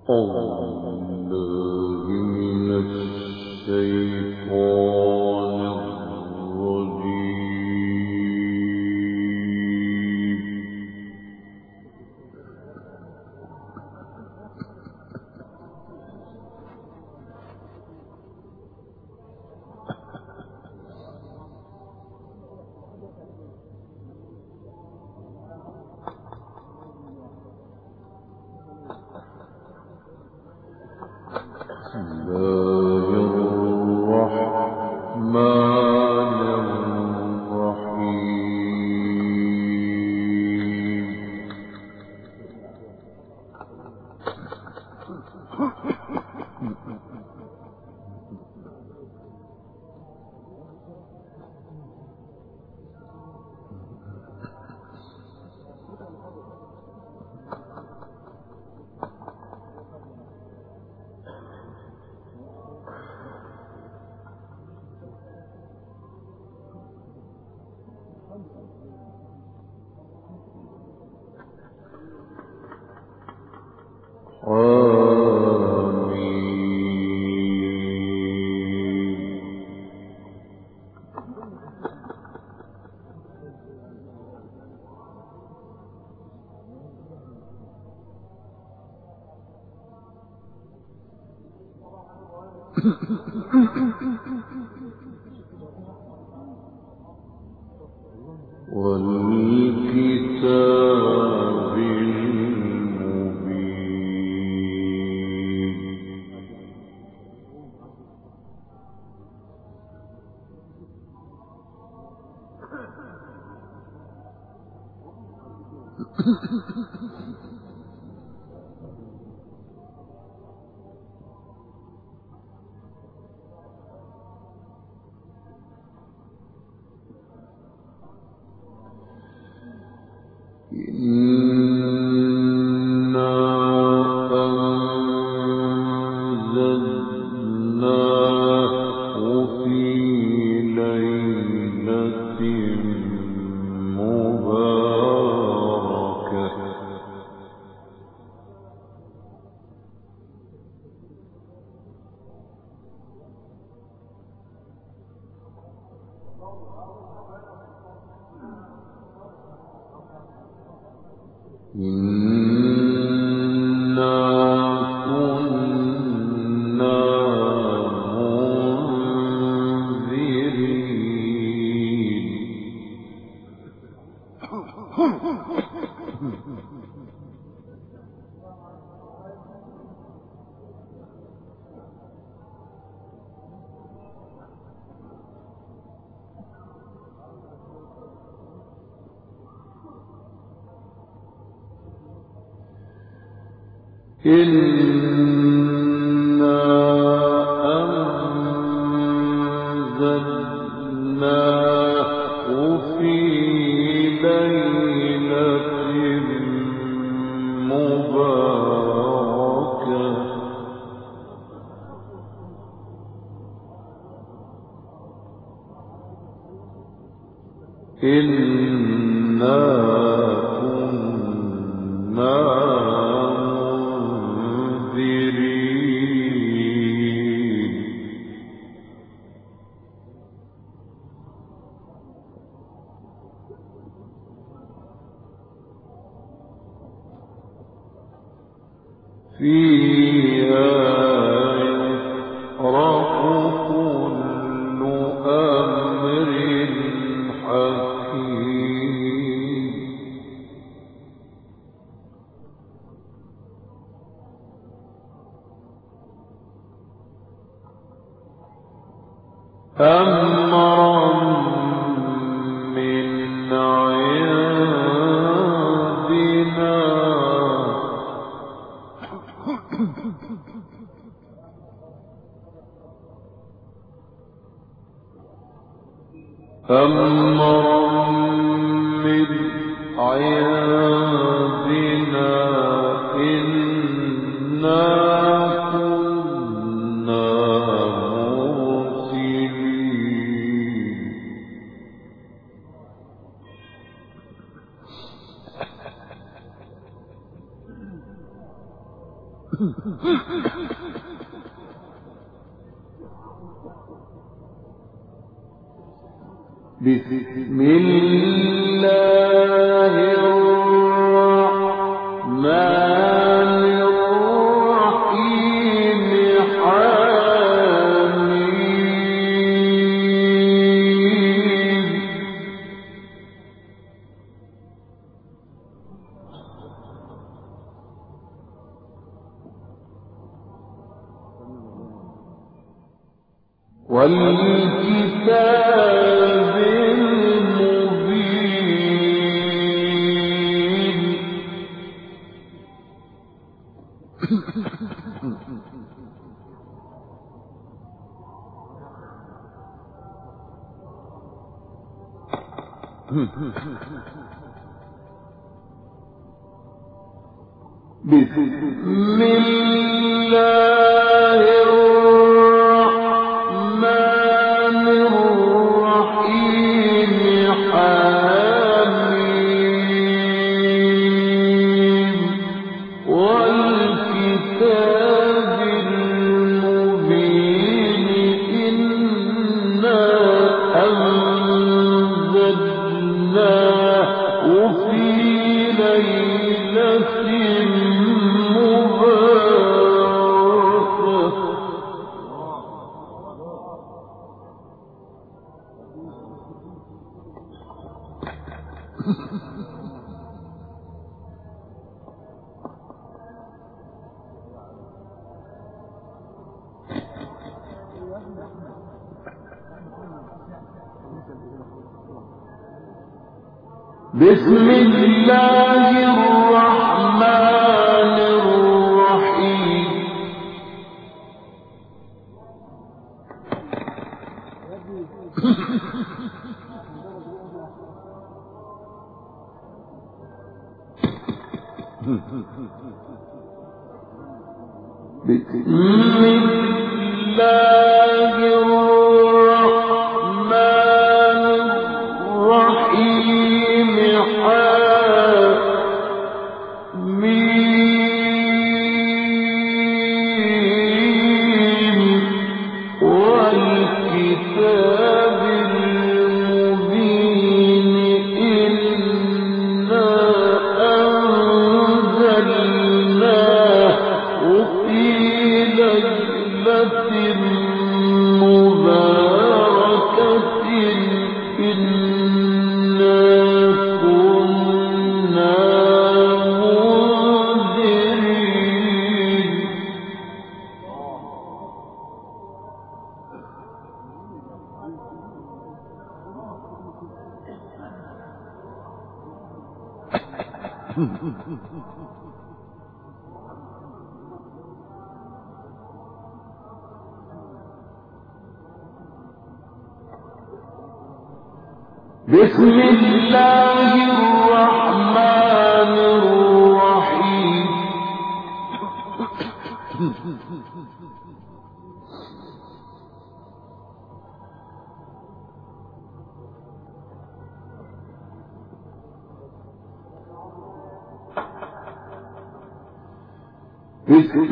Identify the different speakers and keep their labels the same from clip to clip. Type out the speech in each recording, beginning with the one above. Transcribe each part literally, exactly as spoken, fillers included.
Speaker 1: والكتاب المبين إنا أنزلناه في ليلة مباركة إنا كنا فيها يفرق كل أمر حكيم أمرا من عندنا أمرا من عندنا إنا كنا مرسلين بسم الله الرحمن الرحيم حميد والكتاب المبين بسم الله الرحمن الرحيم حميم والكتاب المبين إنا أنزلناه في ليلة بسم الله الرحمن الرحيم بسم الله الرحمن الرحيم حميم والكتاب المبين إنا أنزلناه في ليلة مباركة إنا كنا منذرين بسم الله الرحمن الرحيم بسم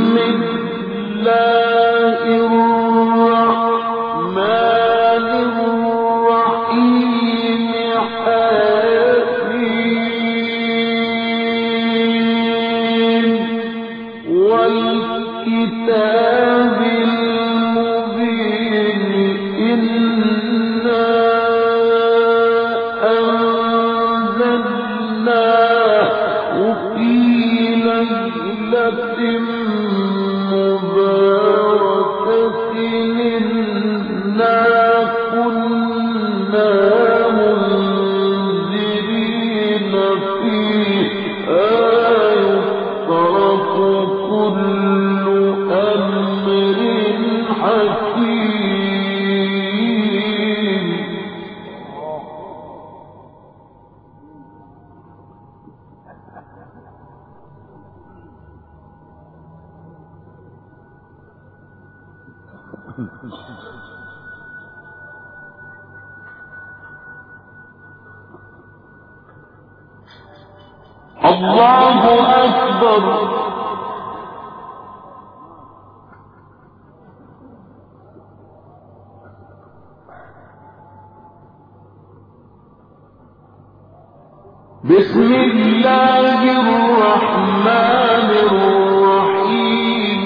Speaker 1: الله الرحمن الرحيم حميم والكتاب المبين إنا أنزلناه في ليلة مباركة إنا كنا منذرين فيها يفرق كل أمر حكيم الله أكبر بسم الله الرحمن الرحيم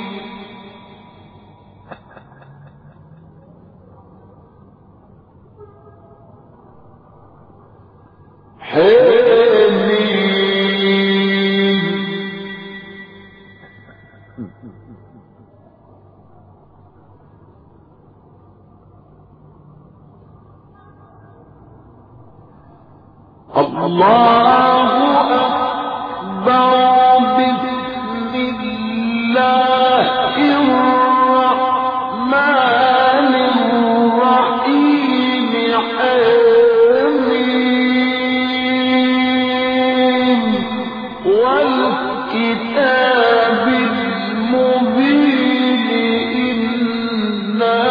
Speaker 1: حميم الله أكبر بسم الله الرحمن الرحيم حميم والكتاب المبين إنا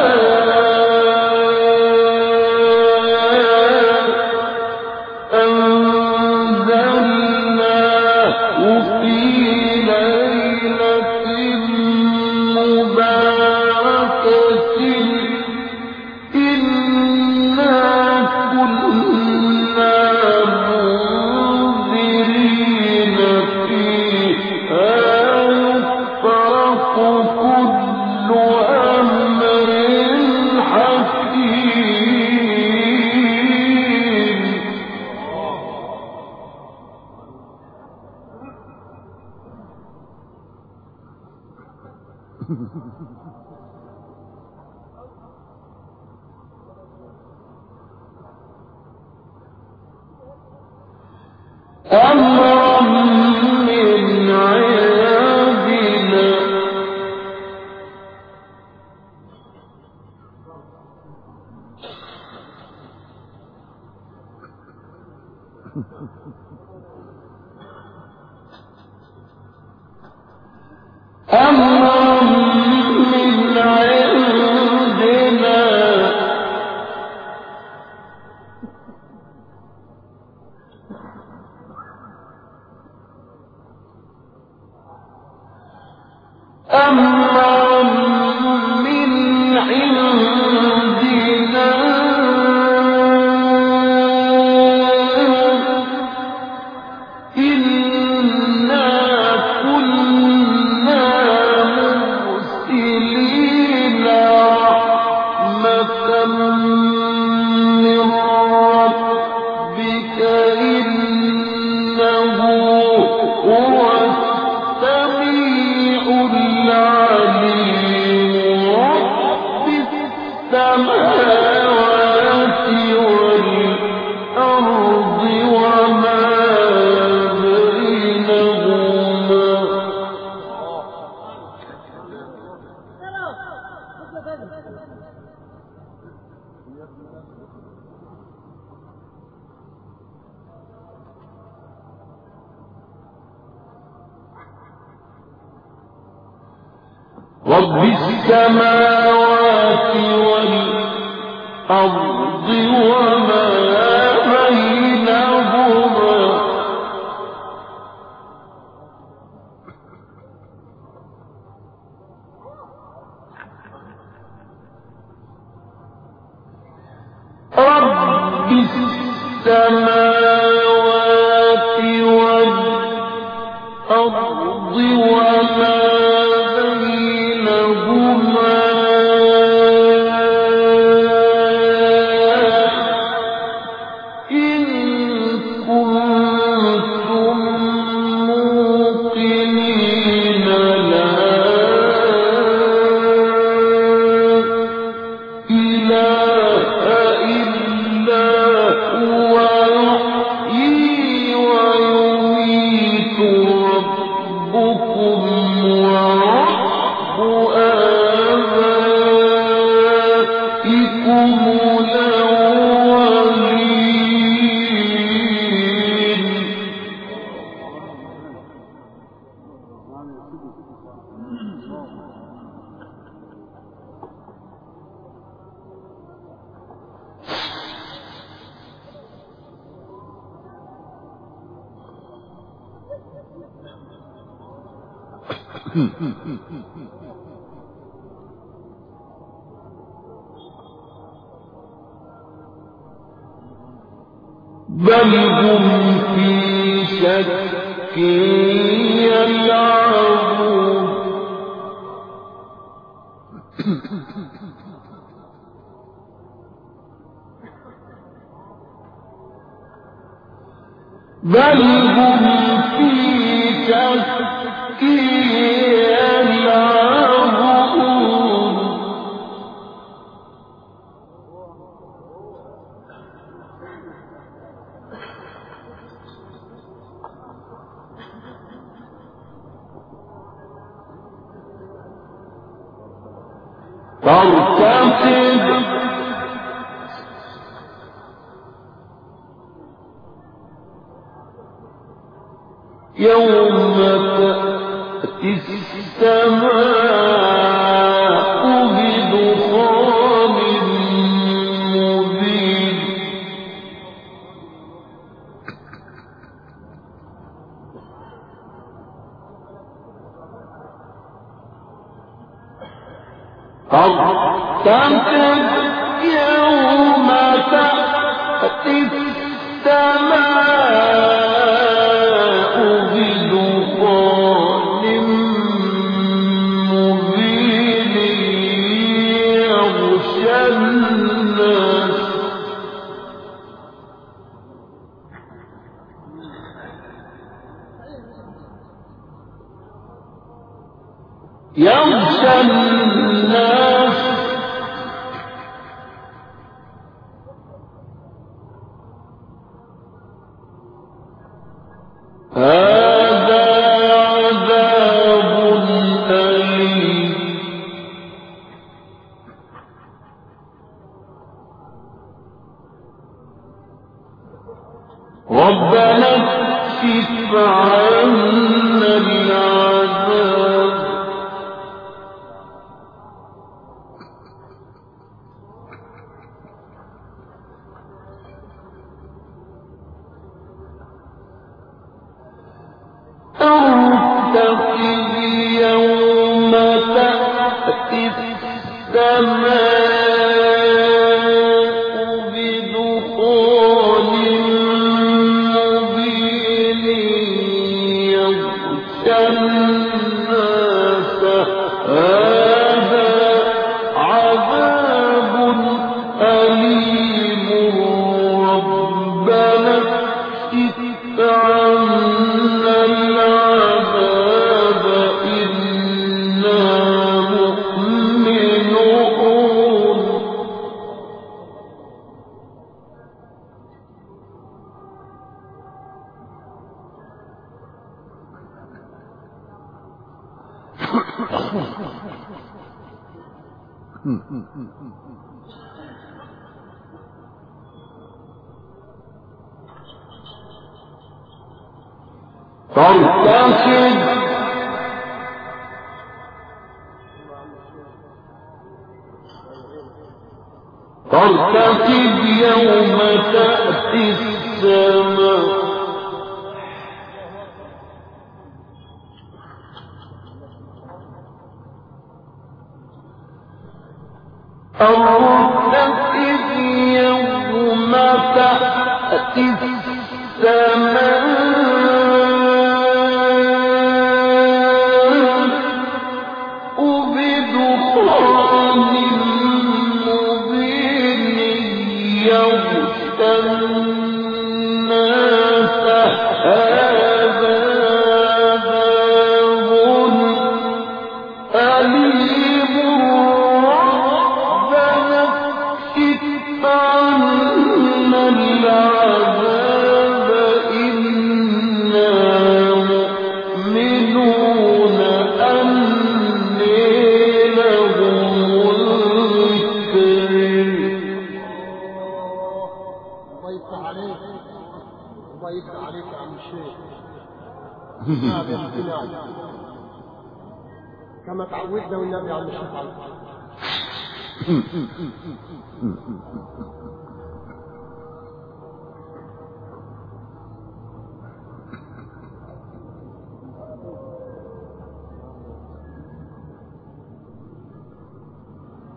Speaker 1: أمرا من عندنا أمرا من عندنا أمرا من عندنا إنا كنا مرسلين رحمة من ربك إنه هو السميع العليم رب السماوات والأرض وما بينهما رب السماوات والأرض وما بينهما رب السماوات والأرض وما بل هم في شك يلعبون بل هم في شك يلعبون فارتقب يوم تأتي السماء بدخان مبين فارتقب يوم تأتي السماء بدخان مبين يغشى الناس يغشى الناس هذا عذاب أليم ربنا اكشف عنا العذاب ارتقب يوم تأتي السماء بدخان مبين يغشى الناس هذا عذاب أليم ربنا اكشف عنا العذاب إنا مؤمنون فارتقب فارتقب يوم تأتي السماء ارتقب يوم تأتي السماء بدخان مبين يغشى الناس هذا عذاب أليم ربنا اكشف عنا العذاب إنا مؤمنون أني لهم الكريم
Speaker 2: الله يفتح عليك الله يفتح عليك يا عم الشيخ ما باختلاف كما تعودنا والنبي عم الشيخ عليه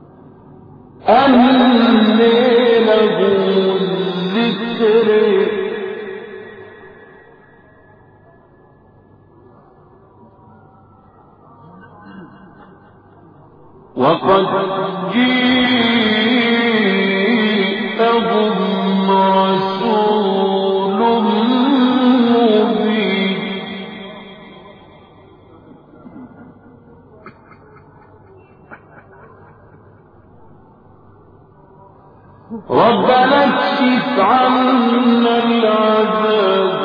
Speaker 1: أني له الذكر وقد جيءهم رسول مبين ربنا اكشف عنا العذاب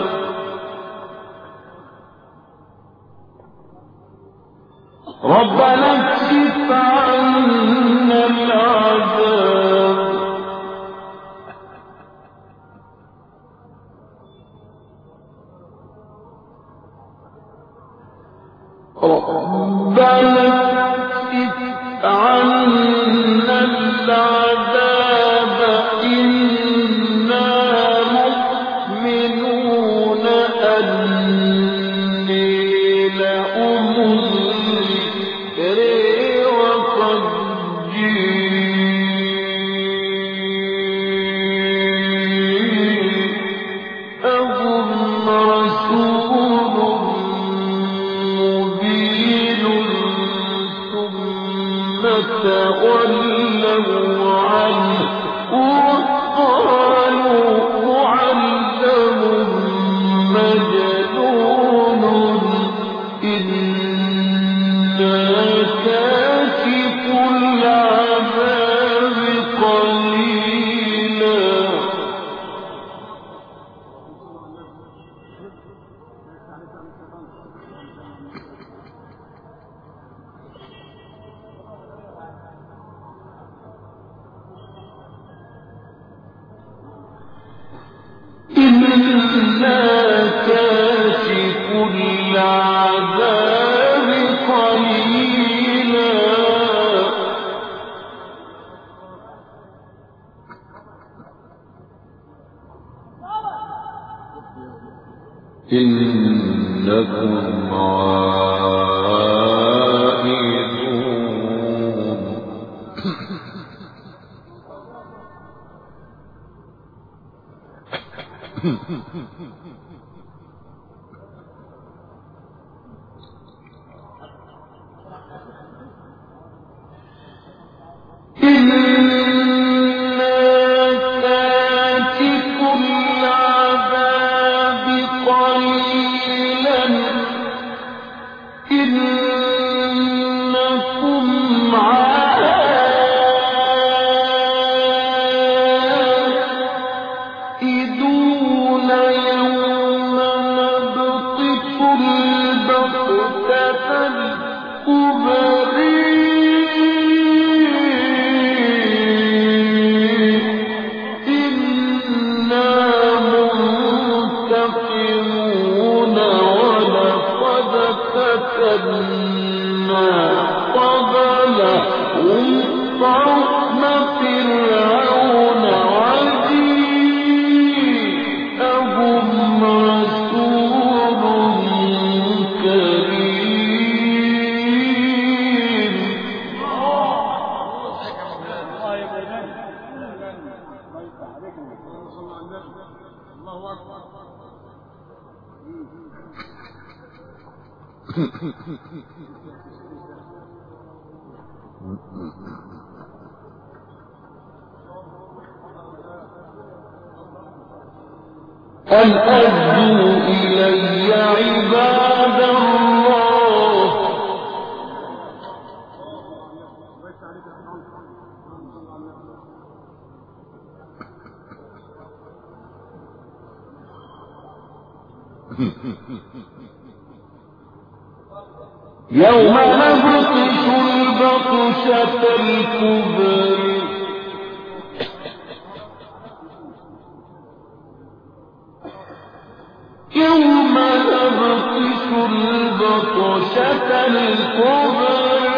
Speaker 1: ربنا اكشف عنا العذاب ربنا اكشف عنا العذاب إنا مؤمنون أني لهم الذكر وقد جيءهم رسول مبين ثم تولوا عنه وقالوا معلم مجنون إنا كاشف العذاب قليلا إنا كاشف العذاب قليلا إنكم عائدون إنا كاشف العذاب قليلا إنكم عائدون يوم نبطش البطشة الكبرى إنا منتقمون ولقد فتنا قبلهم قوم فرعون وجيءهم رسول كريم
Speaker 2: الله أكبر.
Speaker 1: أن أدوا إلي عباد الله يوم نبطش البطشة الكبرى يوم نبطش البطشة الكبرى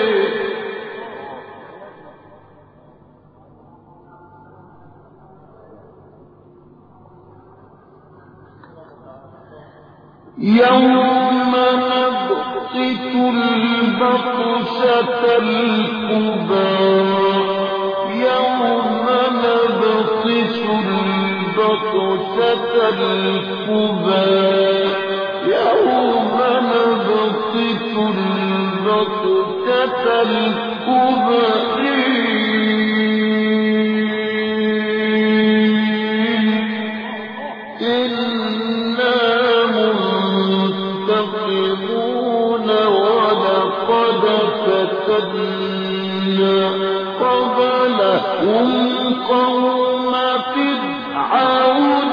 Speaker 1: يوم نبطش البطشة الكبرى يوم نبطش البطشة الكبرى يوم نبطش البطشة البطشة الكبرى إنا منتقمون ولقد فتنا قبلهم قوم فرعون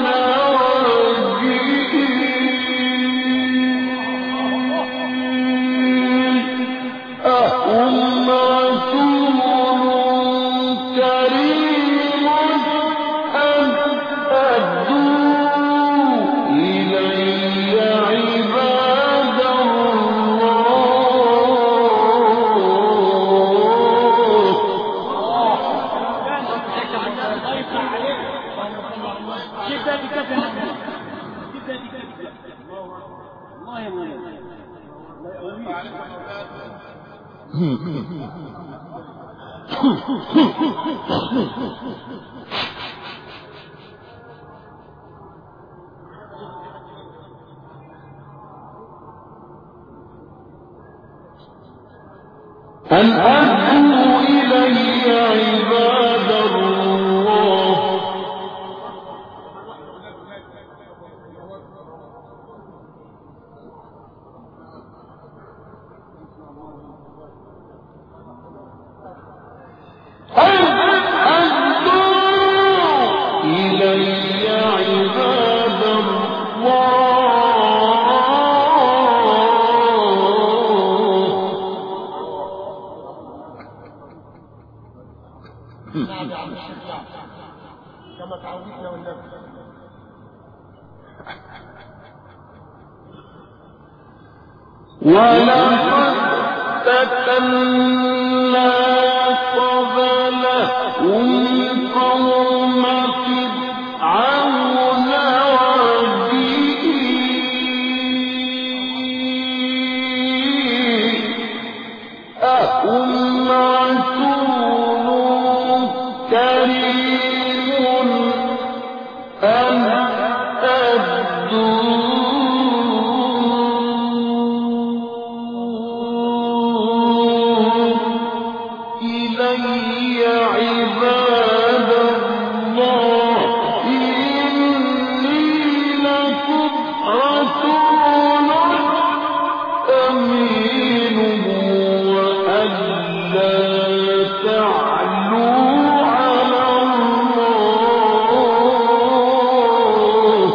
Speaker 1: أهم رسول كريم أن أدوا إلي عباد أن أدوا إلي عباد الله أن أدوا إلي عباد
Speaker 2: كما تعودنا والنبي
Speaker 1: ولقد فتنا قبلهم قوم فرعون وعبيد أهم رسول كريم أن أدوا إلي عباد الله إني لكم رسول أمين وأن لا تعلوا على الله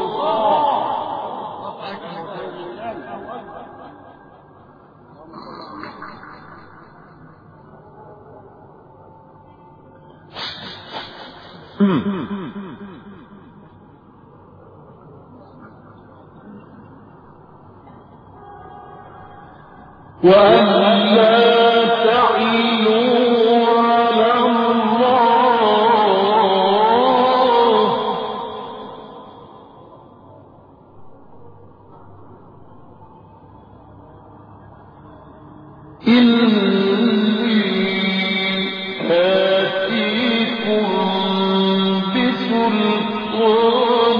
Speaker 1: وأن لا تعلوا على الله إني آتيكم بسلطان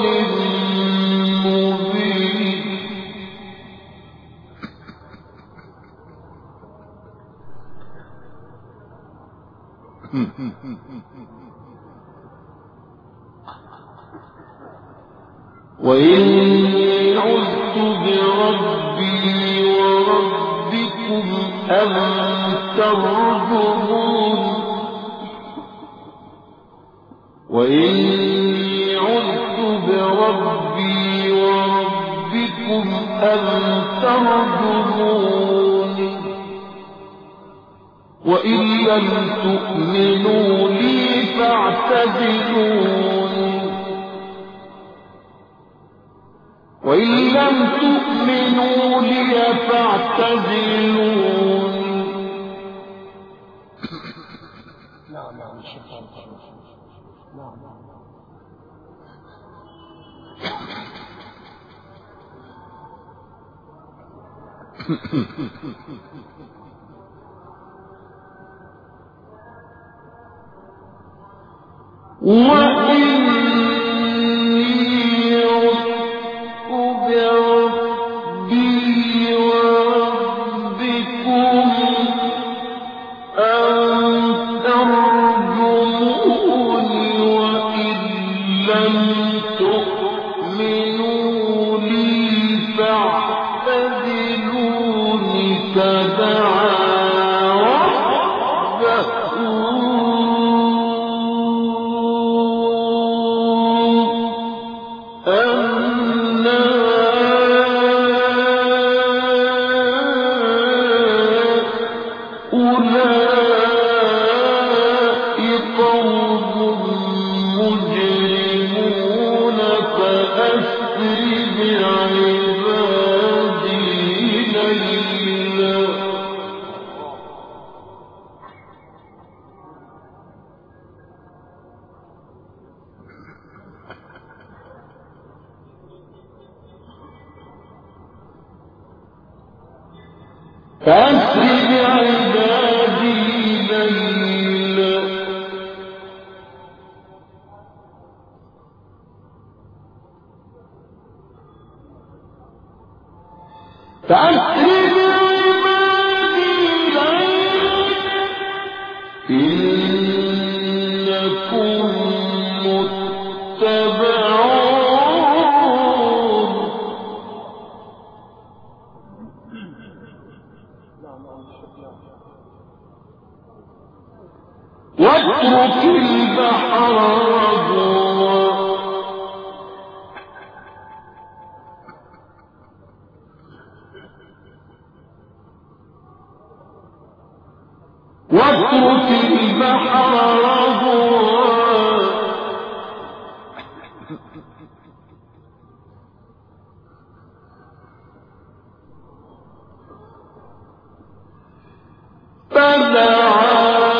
Speaker 1: مبين وإني عذت بربي وربكم أن ترجمون وإني عذت بربي وربكم أن ترجمون وإن لم تؤمنوا لي فاعتزلون وإن لم تؤمنوا لي فاعتزلون
Speaker 2: نعم نعم الشيطان نعم
Speaker 1: وإني عذت بربي وربكم واترك البحر رهوا واترك البحر رهوا فدعا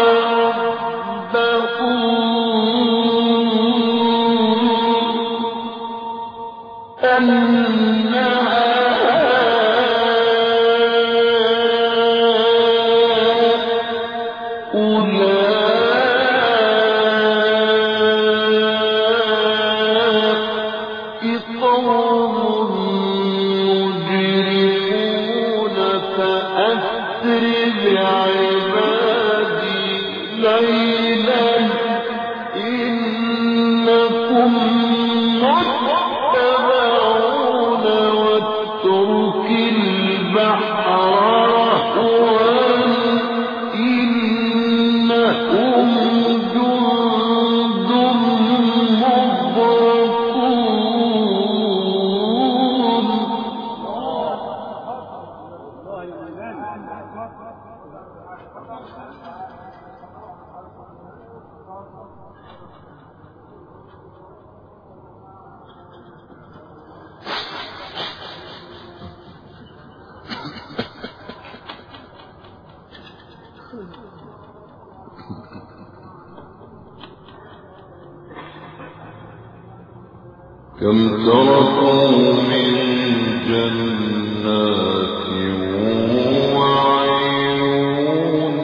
Speaker 1: كم تركوا من جنات وعيون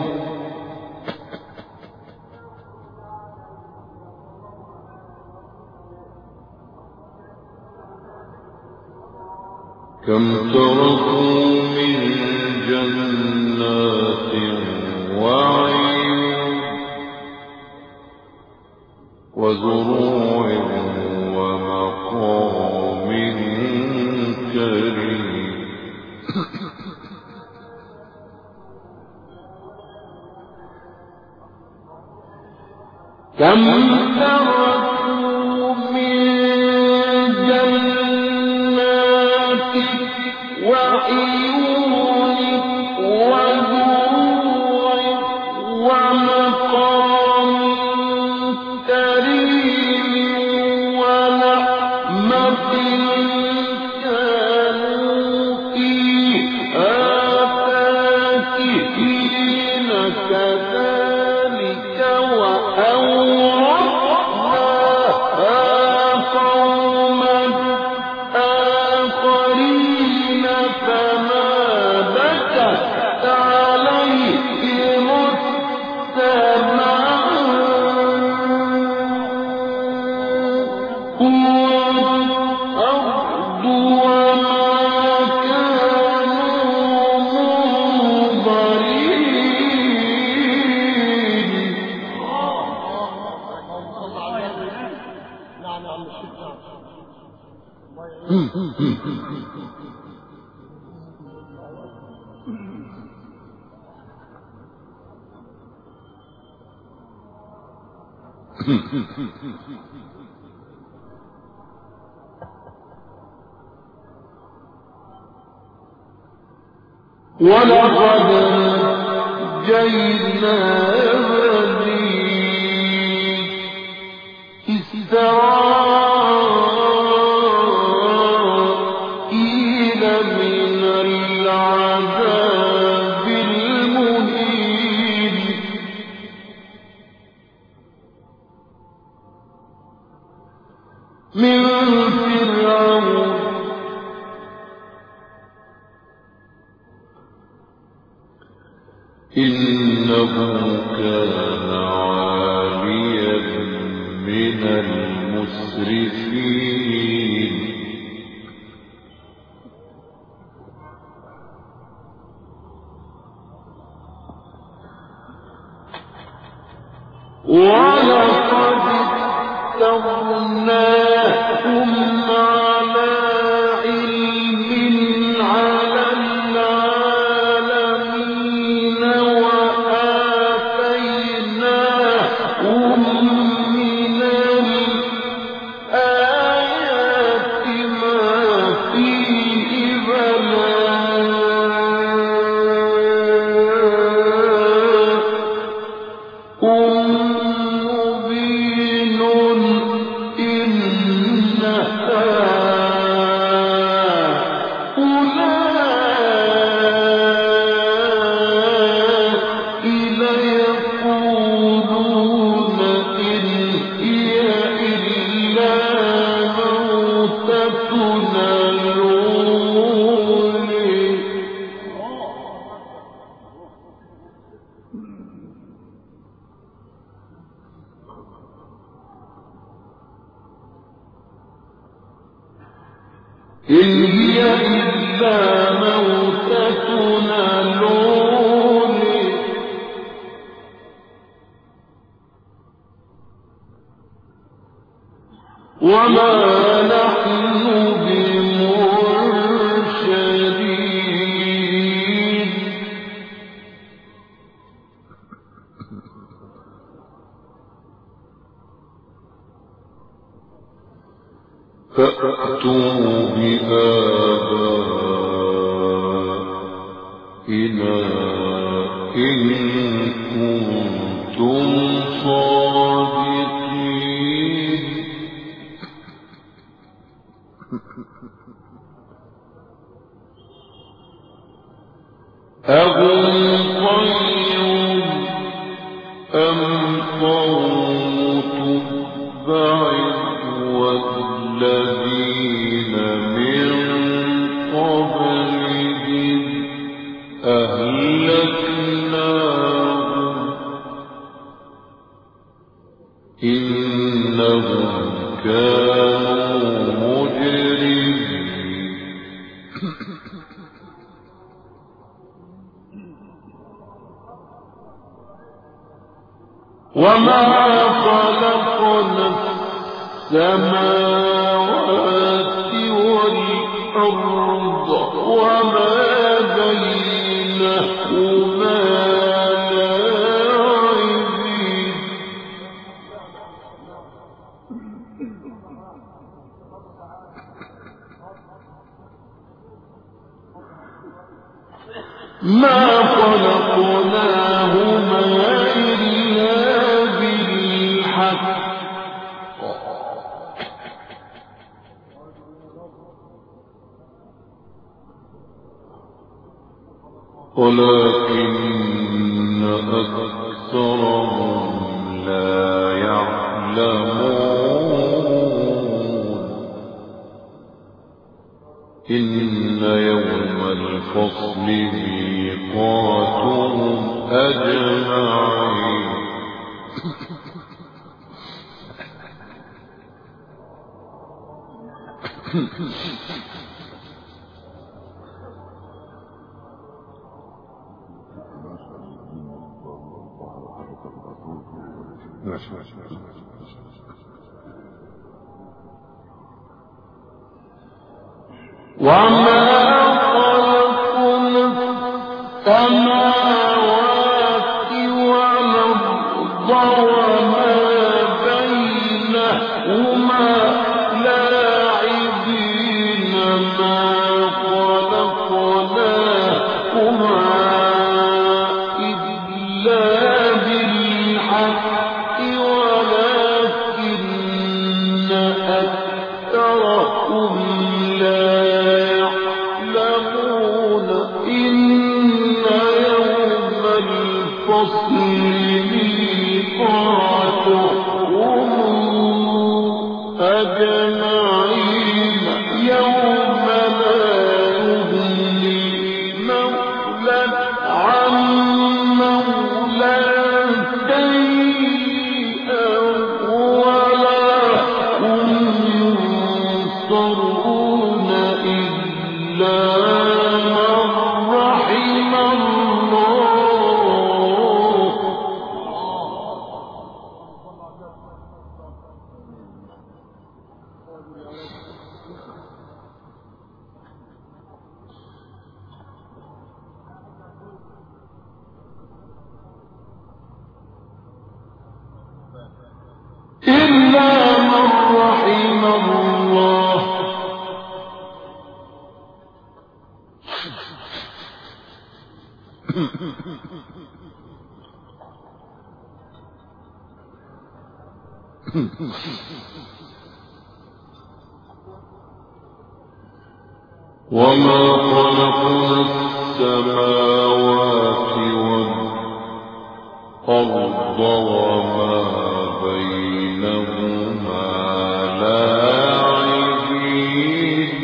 Speaker 1: كم تركوا من جنات وعيون وزروع ومقام كريم كم تركوا من جنات وعيون وزروع ومقام كريم ونعمة كانوا فيها فاكهين كذلك وأورثناها قوما آخرين فما بكت عليهم السماء والأرض وما كانوا منظرين.
Speaker 2: نعم نعم
Speaker 1: ولقد نجينا بني إسرائيل من العذاب المهين من فرعون إنه كان عاليا من المسرفين ولقد اخترناهم على علم على العالمين وآتيناهم من الآيات ما فيه بلاء مبين إن هؤلاء ليقولون إن هي إلا موتتنا الأولى إن هي إلا موتتنا الأولى وما نحن بمرشدين فأتوا بآبائنا إن كنتم صادقين أهم خير أم قوم تبع والذين من قبلهم أهلكناهم إنهم كانوا مجرمين وما خلقنا السماوات والأرض وما بينهما لاعبين ما خلقناهما إلا بالحق ولكن أكثرهم لا يعلمون إن يوم الفصل ميقاتهم أجمعين وما خلقنا السماوات والأرض وما بينهما الفصل ميقاتهم أجمعين يوم لا يغني مولى عن مولى شيئا ولا هم ينصرون إلا من رحم الله. إلا من رحم الله. وما خلقنا السماوات والأرض وما بينهما لاعبين.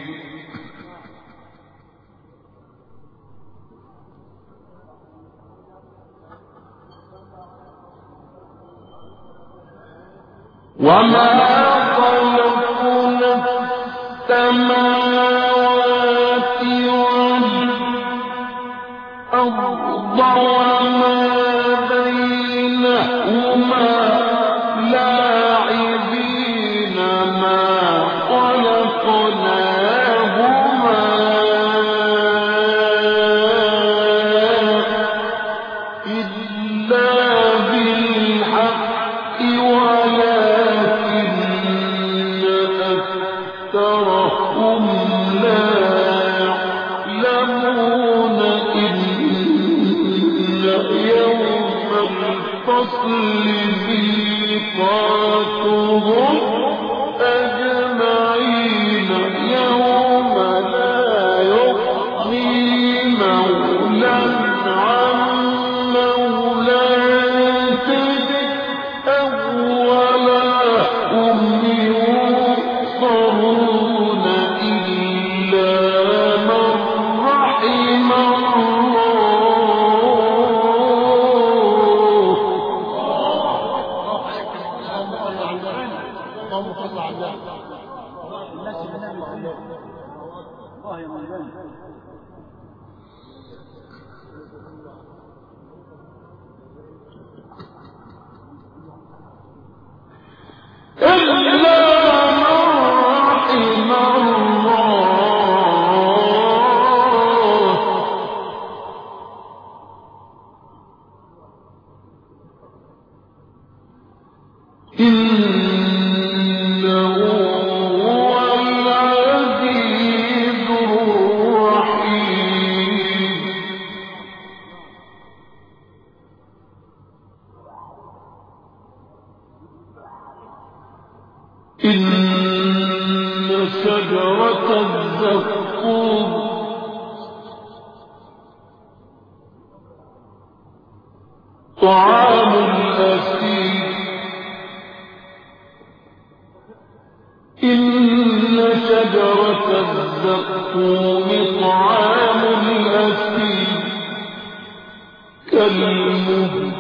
Speaker 1: وما خلقنا السماوات والأرض وما بينهما لاعبين ما خلقناهما إلا بالحق ولكن أكثرهم لا يعلمون. إن يوم الفصل ميقاتهم أجمعين يوم لا يغني مولى عن مولى شيئا ولا هم ينصرون إلا من رحم إن شجرة الزقوم طعام الأثيم. إن شجرة الزقوم طعام الأثيم كالمهل.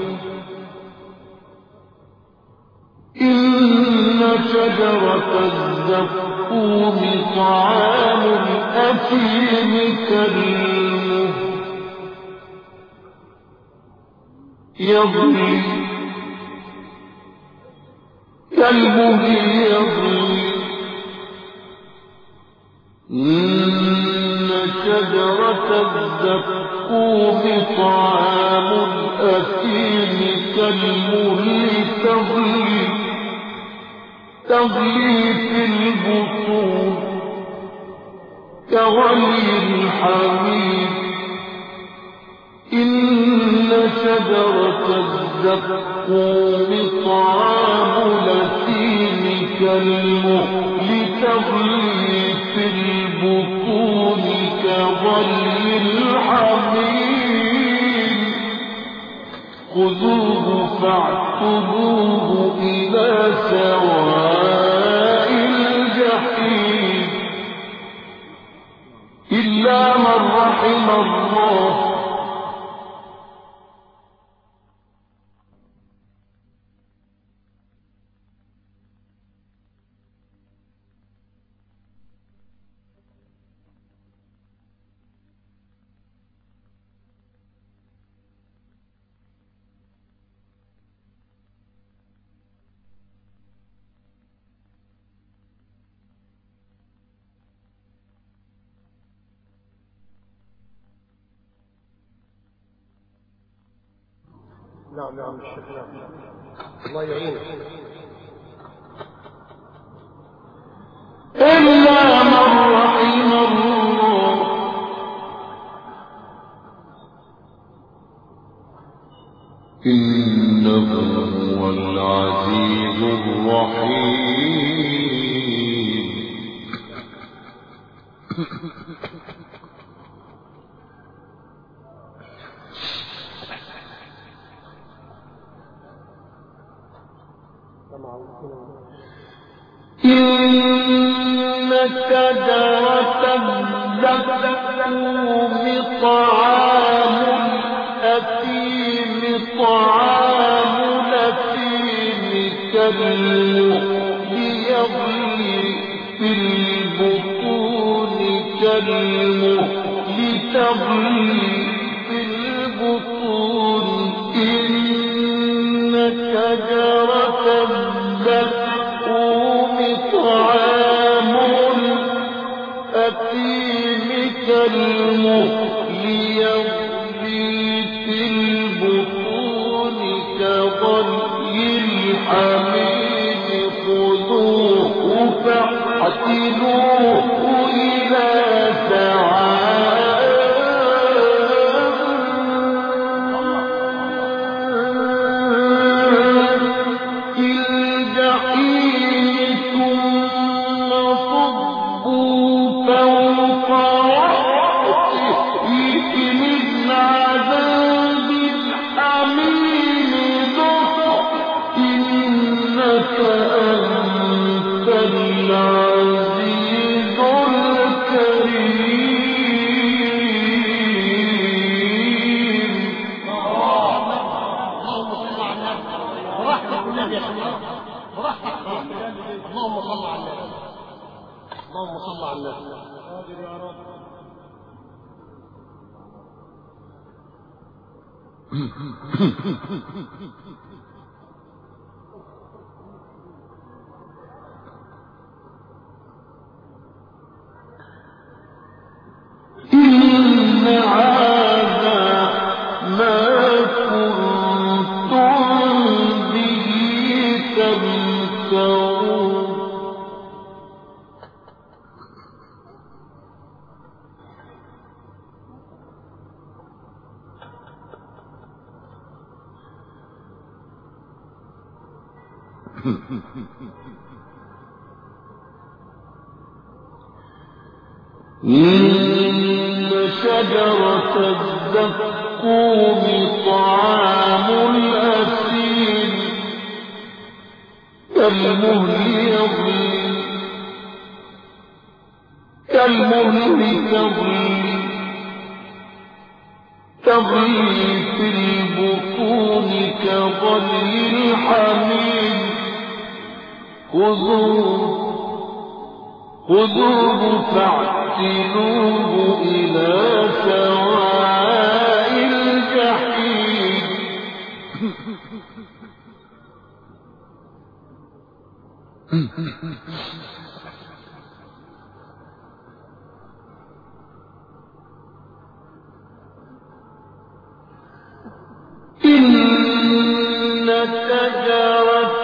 Speaker 1: إن شجرة الزقوم طعام الأثيم كالمهل يغلي كالمهل يغلي. إن شجرة الزقوم طعام الأثيم كالمهل تغلي تغلي في البطون كغلي الحميم. إن شجرة الزقوم طعام الأثيم كالمهل تغلي في البطون كغلي الحميم. خذوه فاعتلوه إلى سواء الجحيم إلا من رحم الله
Speaker 2: نعم نعم الشيخ نعم الله يعينك
Speaker 1: إلا من رحم الله إنه هو العزيز الرحيم إنك درة الزقوم طعام الأثيم طعام الأثيم كالمهل يغلي في البطون كالمهل تغلي في البطون إنك درة الزقوم طعام الأثيم كالمهل يغلي في البطون كغلي الحميم خذوه فاعتلوه إلى سواء الجحيم ثم صبوا فوق رأسه من عذاب الحميم ذق إنك أنت العزيز الكريم.
Speaker 2: اللهم صل على النبي اللهم صل على النبي يا رب.
Speaker 1: إن هذا ما كنتم به تمترون إن شجرة الزقوم طعام الأثيم كالمهل يغلي كالمهل تغلي تغلي في البطون كغلي الحميم خذوه خذوه فاعتلوه إلى سواء الجحيم إن شجرة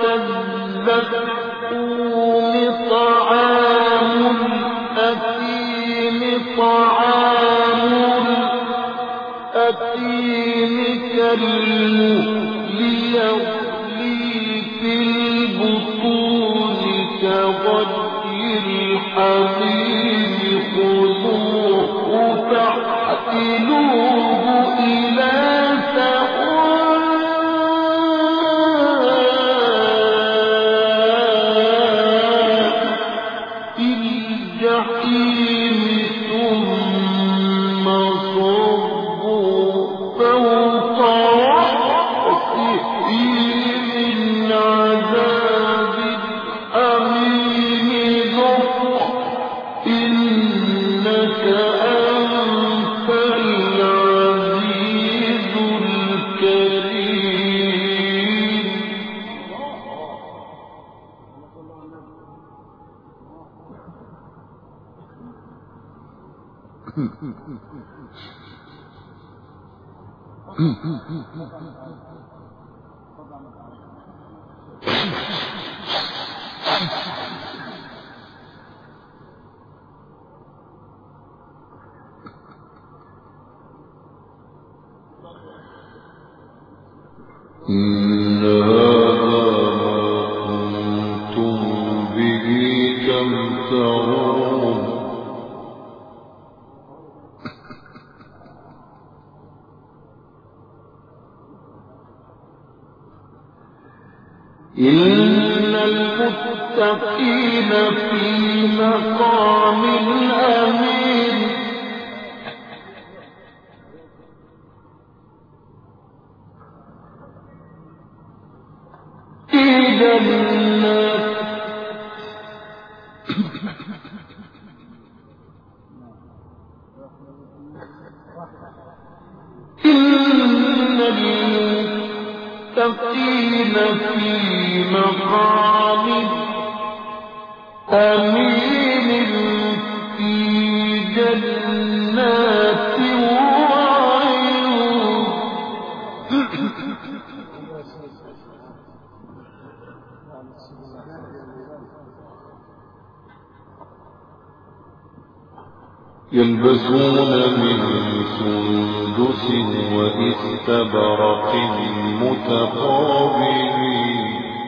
Speaker 1: الزقوم طعام الأثيم طعام الأثيم كالمهل يغلي في البطون كغلي الحميم خذوه فاعتلوه إلى سواء إن هذا ما كنتم به تمترون إن المتقين في مقام أمين في جنات إن المتقين في مقام أمين في جنات وعيون يلبسون من سندس وإستبرق متقابلين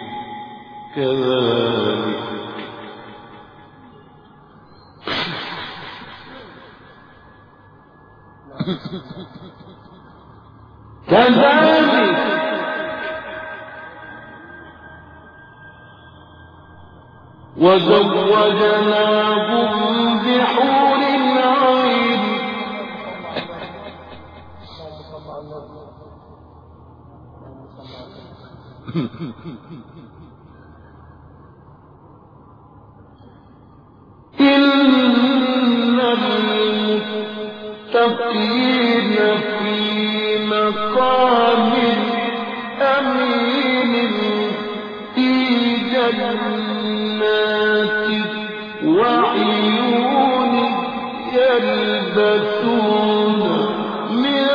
Speaker 1: كذلك كذلك وزوجناهم بحور عين إن المتقين في مقام أمين في جنات وعيون يلبسون من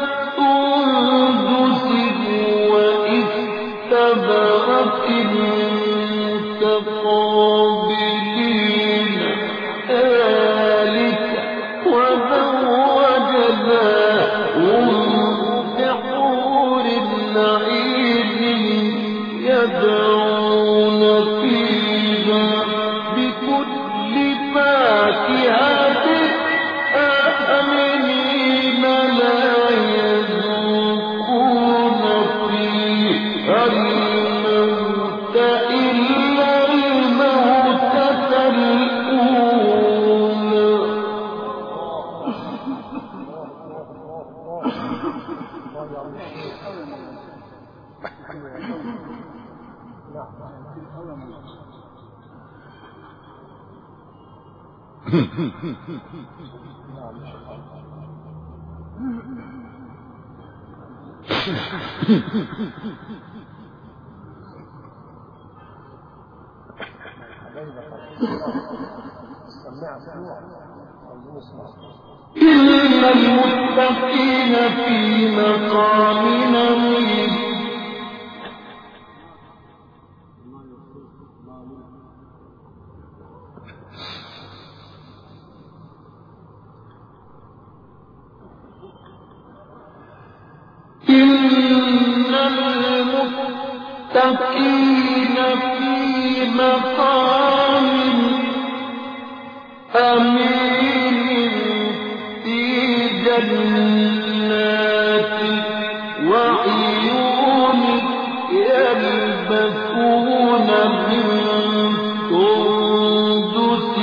Speaker 1: سندس وإستبرق متقابلين ذلك وزوجناهم بحور عين يدعون فيها بكل فاكهة آمنين لا يذوقون فيها الموت إلا الموتة الأولى إن المتقين في مقام أمين إن المتقين في مقام أمين في جنات وعيون يلبسون من سندس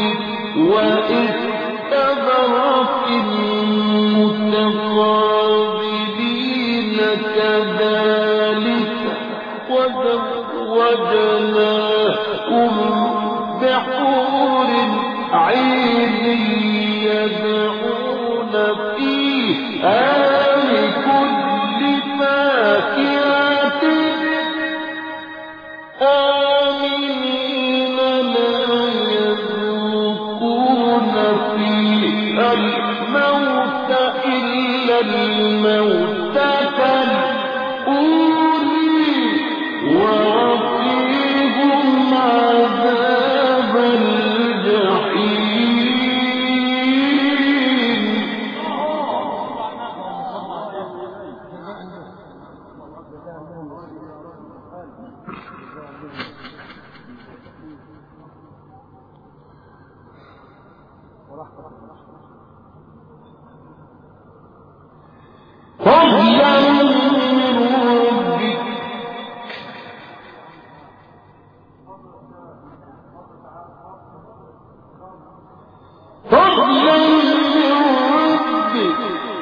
Speaker 1: وإستبرق متقابلين كذلك وزوجناهم بحور عين يدعون فيها لكل فاكهة آمنين لا يذوقون فيها الموت فضلا من ربك فضلا من ربك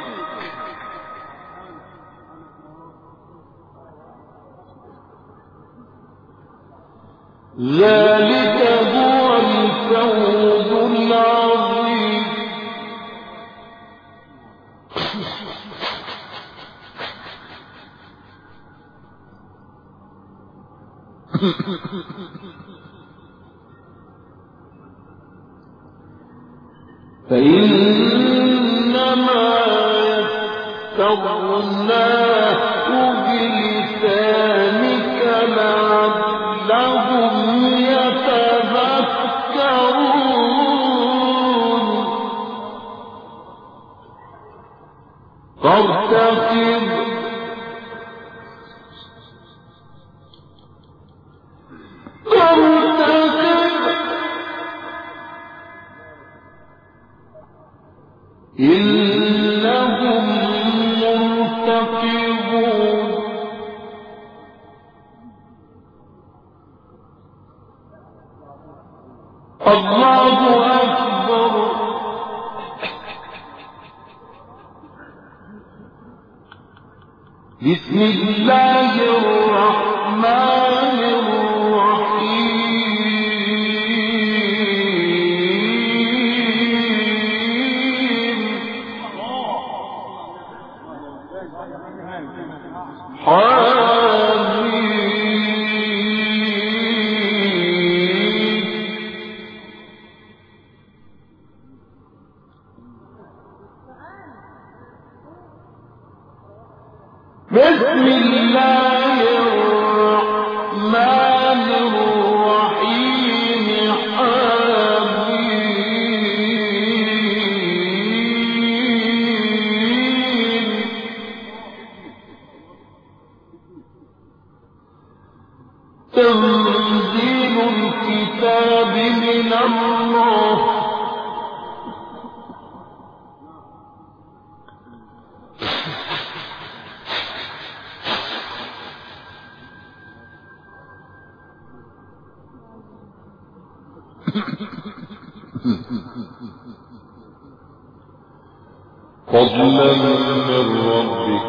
Speaker 1: ذلك هو الفوز العظيم. فإنما يسرناه بلسانك لعلهم يتذكرون فارتقب إنهم مرتقبون الله أكبر. بسم الله الرحمن الرحيم. بسم الله الرحمن الرحيم حميم تنزيل الكتاب من الله فضلا من ربك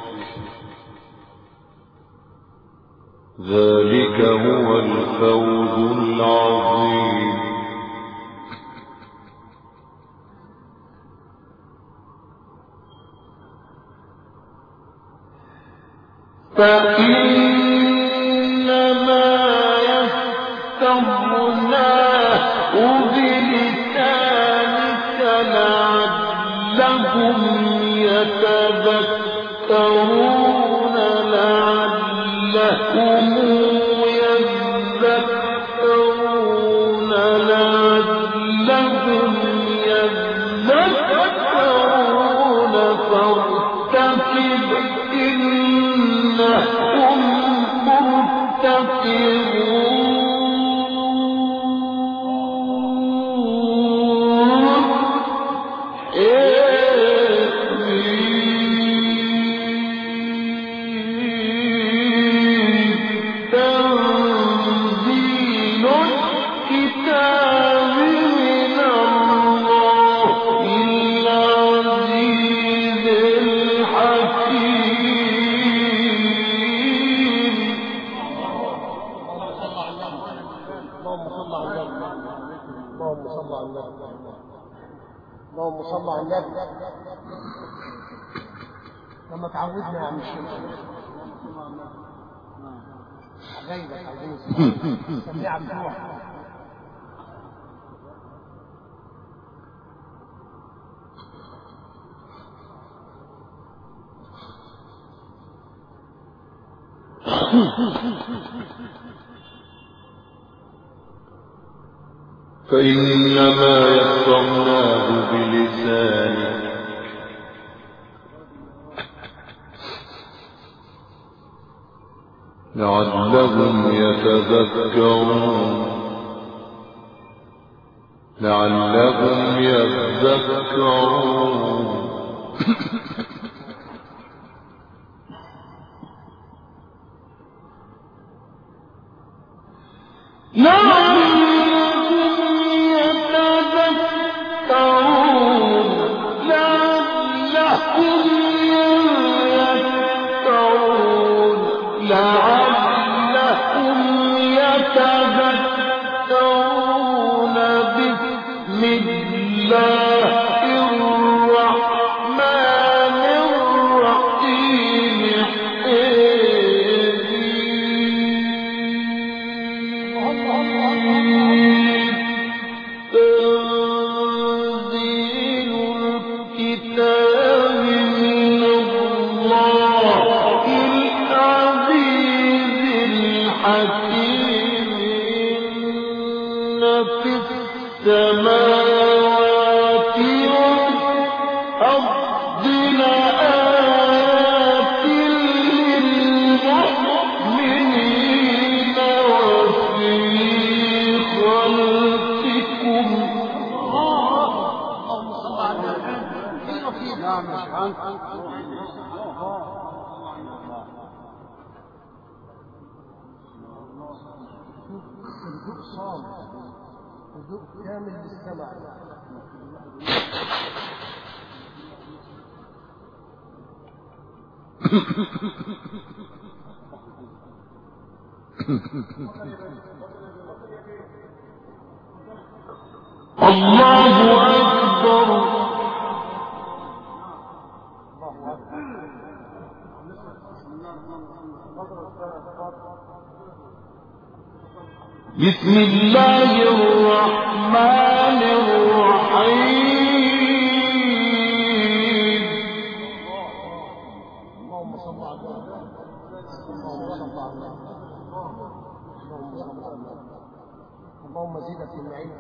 Speaker 1: ذلك هو الفوز العظيم. فإنما يسرناه بلسانك لعلهم يتذكرون لعلهم يذكرون لعلهم يذكرون فارتقب إنهم مرتقبون
Speaker 2: اللهم صل على النبي. لما تعودنا يا عم الشيخ غيبك عايزين سميع مفتوح.
Speaker 1: فإنما يسرناه بلسانك لعلهم يتذكرون لعلهم يذكرون
Speaker 2: هدوء كامل للسمع.
Speaker 1: الله أكبر. بسم الله الرحمن الرحيم.
Speaker 2: اللهم صل على اللهم زد في العلم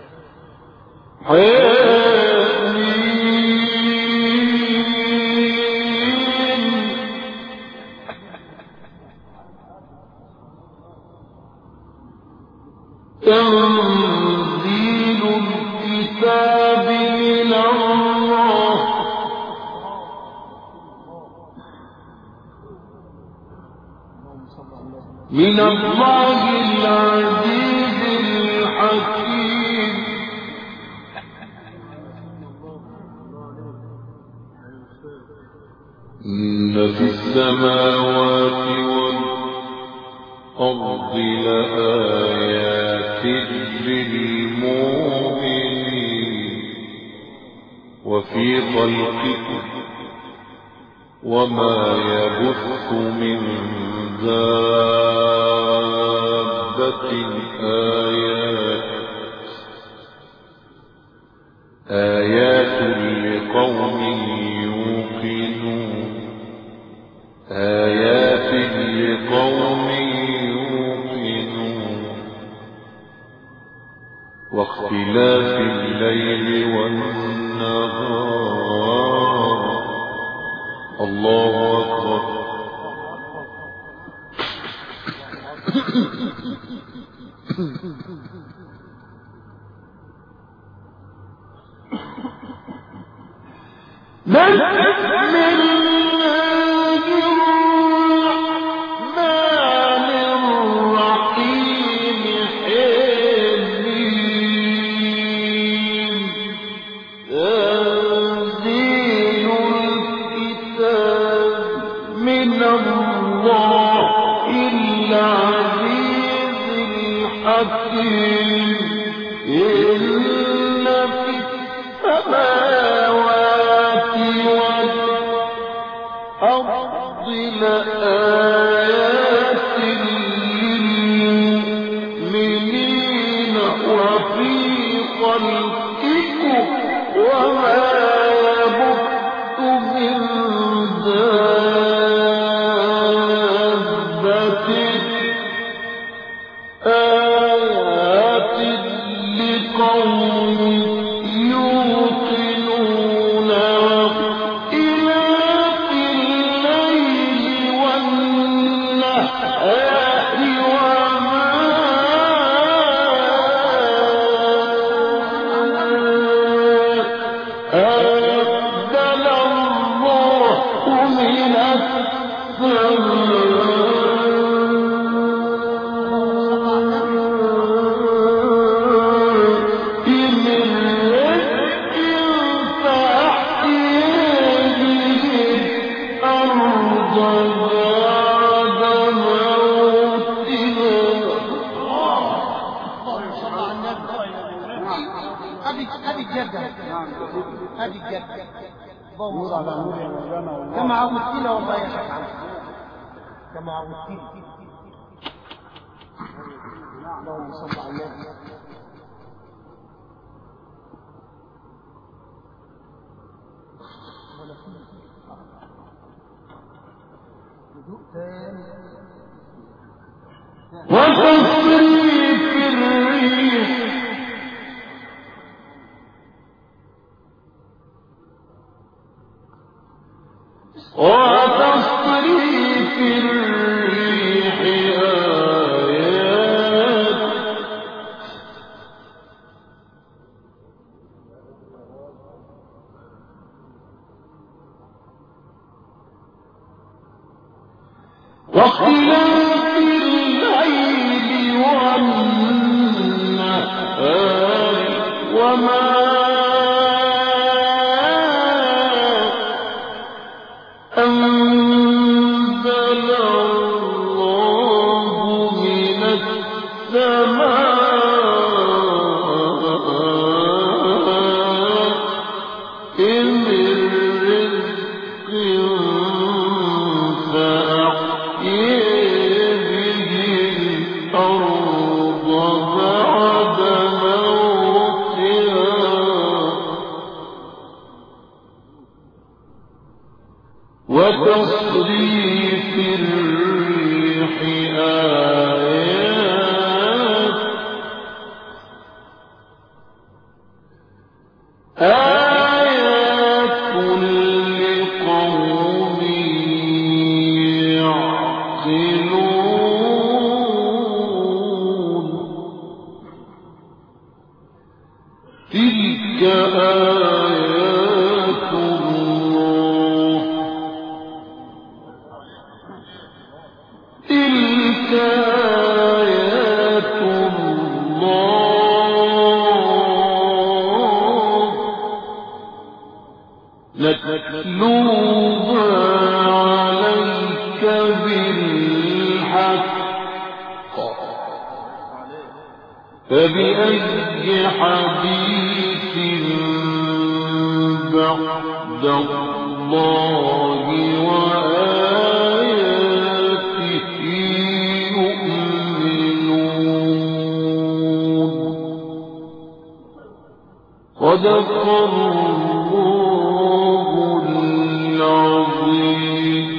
Speaker 1: تنزيل الكتاب من الله من الله العزيز الحكيم. إن في السماوات والأرض لآيات للمؤمنين وفي خلقكم وما يبث من دابة آيات آيات لقوم يوقنون آيات لقوم يوقنون واختلاف الليل والنهار. الله أكبر. بسم الله الرحمن الرحيم. حميم. تنزيل الكتاب من الله العزيز الحكيم. إن في السماوات والأرض لآيات للمؤمنين وفي خلقكم وما يبث من دابة آيات لقوم يوقنون واختلاف الليل والنهار وما
Speaker 2: كما عودتنا والله يا شيخ عمرو كما عودتنا. اللهم صل على النبي.
Speaker 1: وتصريف الريح وتصريف الريح آيات واختلاف الليل والنهار وما أنزل الله من السماء من رزق فأحيي به الأرض بعد موتها وتصريف الريح آيات آيات لقوم يعقلون تلك آيات الله تلك آيات الله نتلوها عليك بالحق فبأي حديث بعد الله وآياته يؤمنون صدق الله العظيم.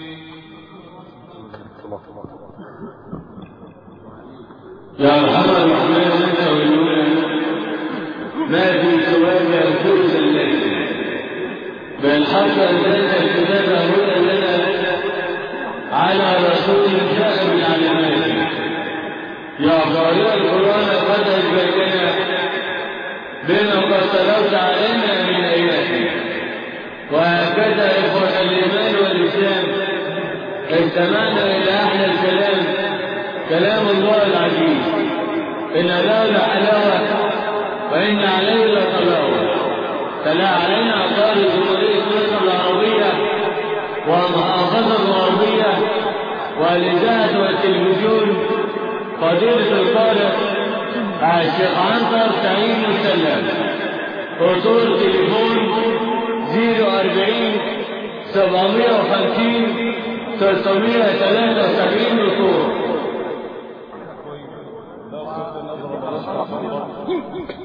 Speaker 3: يا أرحم الراحمين أنت والمنى ما في سواك أنفس الليل بل حتى أنزلت الكتاب هدى لنا على رسول جاء بالعلامات. يا قارئ القرآن قد أجبتنا بما قد تلوت علينا من آياته. وهكذا إخوة الإيمان والإسلام استمعنا إلى أحلى الكلام كلام الله العزيز. إن له لحلاوة وإن عليه لطلاوة. تلا علينا أقوال جمهورية مصر العربية ومحافظة الغربية والإذاعة والتلفزيون فضيلة القارئ الشيخ عنتر سعيد السلام. رسول تليفون صفر أربعين سبعمائة وخمسين تسعمائة وثلاثة وسبعين رسول.